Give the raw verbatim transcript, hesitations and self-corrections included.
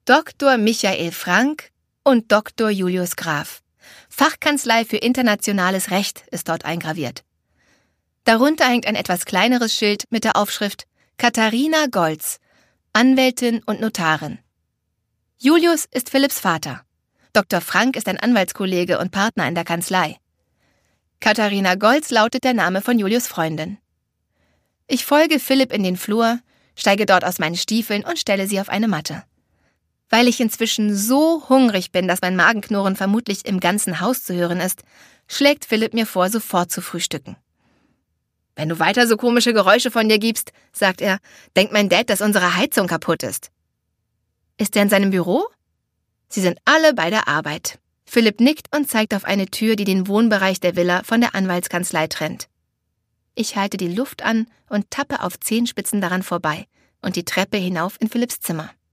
Doktor Michael Frank und Doktor Julius Graf. Fachkanzlei für internationales Recht ist dort eingraviert. Darunter hängt ein etwas kleineres Schild mit der Aufschrift Katharina Goltz, Anwältin und Notarin. Julius ist Philipps Vater. Doktor Frank ist ein Anwaltskollege und Partner in der Kanzlei. Katharina Goltz lautet der Name von Julius' Freundin. Ich folge Philipp in den Flur, steige dort aus meinen Stiefeln und stelle sie auf eine Matte. Weil ich inzwischen so hungrig bin, dass mein Magenknurren vermutlich im ganzen Haus zu hören ist, schlägt Philipp mir vor, sofort zu frühstücken. »Wenn du weiter so komische Geräusche von dir gibst«, sagt er, »denkt mein Dad, dass unsere Heizung kaputt ist.« »Ist er in seinem Büro?« Sie sind alle bei der Arbeit. Philipp nickt und zeigt auf eine Tür, die den Wohnbereich der Villa von der Anwaltskanzlei trennt. Ich halte die Luft an und tappe auf Zehenspitzen daran vorbei und die Treppe hinauf in Philipps Zimmer.